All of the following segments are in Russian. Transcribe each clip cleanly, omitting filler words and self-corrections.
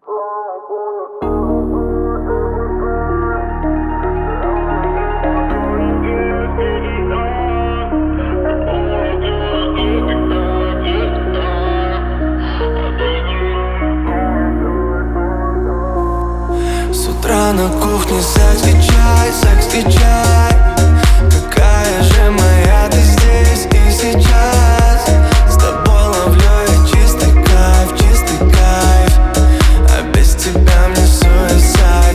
С утра на кухне секс и чай. Какая же моя ты здесь и сейчас. С тобой ловлю я чистый кайф. А без тебя мне суицид.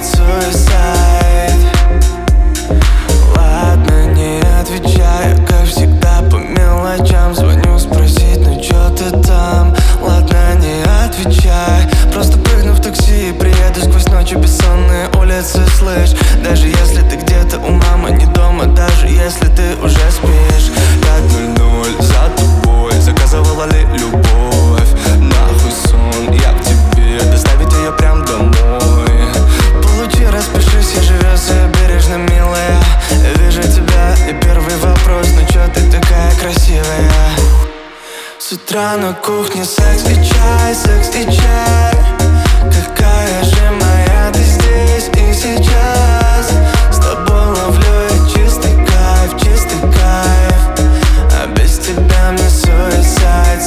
Ладно, не отвечаю, как всегда, по мелочам. Звоню спросить, ну чё ты там? Ладно, не отвечай. Просто прыгну в такси и приеду сквозь ночи бессонные улицы, слышь. Даже если ты где-то у мамы не дома, даже если ты уже спишь. 5:00 за тобой, заказывала ли любовь? Нахуй сон, я к тебе, доставить ее прям домой. Получи, распишись, я живу себе бережно, милая. Я вижу тебя, и первый вопрос, ну чё ты такая красивая? С утра на кухне секс и чай. Какая же моя ты здесь и сейчас. С тобой ловлю я чистый кайф. А без тебя мне суицид.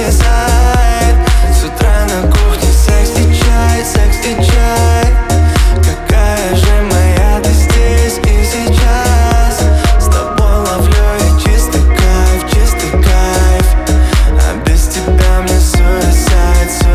С утра на кухне секс и чай. Какая же моя ты здесь и сейчас. С тобой ловлю я чистый кайф. А без тебя мне суицид.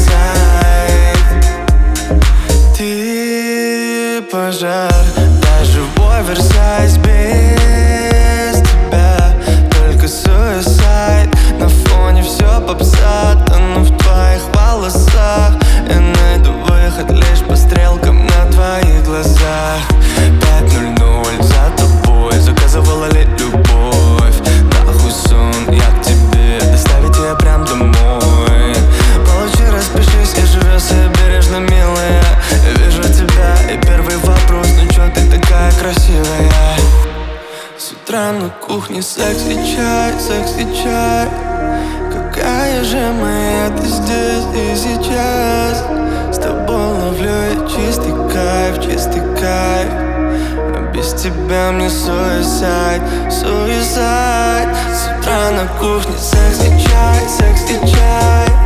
Ты пожар, да живой Версайс без тебя. Только суицид, на фоне все попса. Тону в твоих волосах. Я найду выход лишь по стрелкам на твоих глазах. 5:00 за тобой, заказывала ли любовь? Нахуй сон, я к тебе, доставить ее прям домой. Получи, распишись, я живу себе бережно, милая. Я вижу тебя, и первый вопрос, ну чё ты такая красивая? С утра на кухне секс и чай. Какая же моя ты здесь и сейчас. С тобой ловлю я чистый кайф. А без тебя мне суицид. С утра на кухне секс и чай.